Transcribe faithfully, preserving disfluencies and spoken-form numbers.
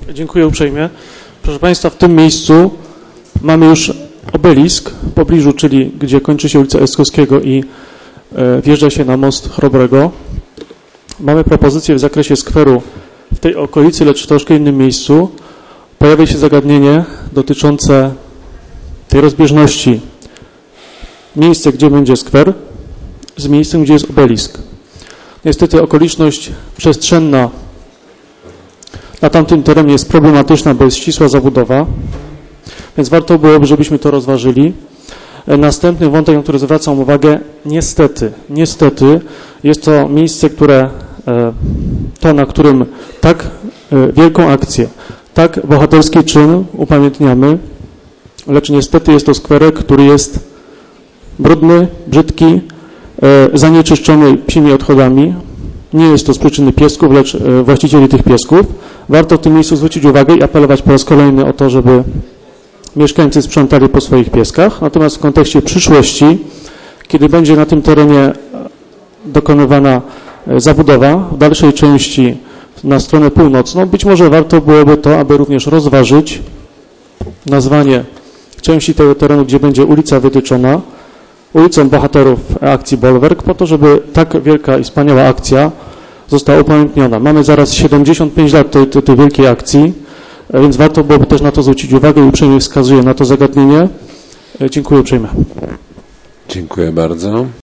Dziękuję uprzejmie. Proszę Państwa, w tym miejscu mamy już obelisk w pobliżu, czyli gdzie kończy się ulica Eskowskiego i e, wjeżdża się na most Chrobrego. Mamy propozycję w zakresie skweru w tej okolicy, lecz w troszkę innym miejscu. Pojawia się zagadnienie dotyczące tej rozbieżności. Miejsce, gdzie będzie skwer, z miejscem, gdzie jest obelisk. Niestety okoliczność przestrzenna na tamtym terenie jest problematyczna, bo jest ścisła zabudowa, więc warto byłoby, żebyśmy to rozważyli. Następny wątek, na który zwracam uwagę, niestety, niestety jest to miejsce, które, to na którym tak wielką akcję, tak bohaterski czyn upamiętniamy, lecz niestety jest to skwerek, który jest brudny, brzydki, zanieczyszczony psimi odchodami. Nie jest to z przyczyny piesków, lecz właścicieli tych piesków. Warto w tym miejscu zwrócić uwagę i apelować po raz kolejny o to, żeby mieszkańcy sprzątali po swoich pieskach. Natomiast w kontekście przyszłości, kiedy będzie na tym terenie dokonywana zabudowa w dalszej części na stronę północną, być może warto byłoby to, aby również rozważyć nazwanie części tego terenu, gdzie będzie ulica wytyczona, ulicą bohaterów akcji Bolwerk, po to, żeby tak wielka i wspaniała akcja została upamiętniona. Mamy zaraz siedemdziesiąt pięć lat tej, tej, tej wielkiej akcji, więc warto byłoby też na to zwrócić uwagę i uprzejmie wskazuję na to zagadnienie. Dziękuję uprzejmie. Dziękuję bardzo.